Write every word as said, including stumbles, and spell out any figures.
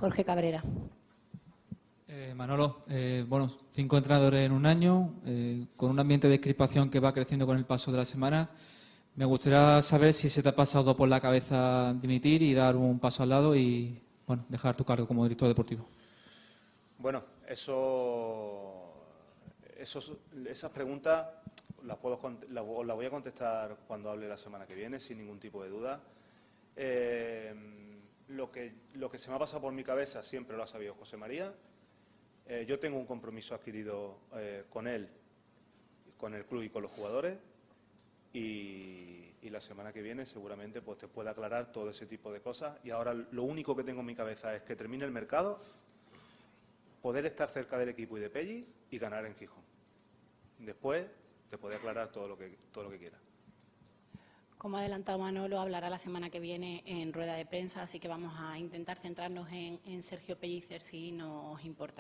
Jorge Cabrera. Eh, Manolo, eh, bueno, cinco entrenadores en un año, eh, con un ambiente de crispación que va creciendo con el paso de la semana. Me gustaría saber si se te ha pasado por la cabeza dimitir y dar un paso al lado y, bueno, dejar tu cargo como director deportivo. Bueno, eso, eso esas preguntas las puedo las, las voy a contestar cuando hable la semana que viene, sin ningún tipo de duda. Eh, lo que lo que se me ha pasado por mi cabeza siempre lo ha sabido José María. Eh, yo tengo un compromiso adquirido eh, con él, con el club y con los jugadores, y, y la semana que viene seguramente pues te puede aclarar todo ese tipo de cosas. Y ahora lo único que tengo en mi cabeza es que termine el mercado, poder estar cerca del equipo y de Pelli y ganar en Gijón. Después te puede aclarar todo lo que todo lo que quieras. Como ha adelantado Manolo, hablará la semana que viene en rueda de prensa, así que vamos a intentar centrarnos en, en Sergio Pellicer, si nos importa.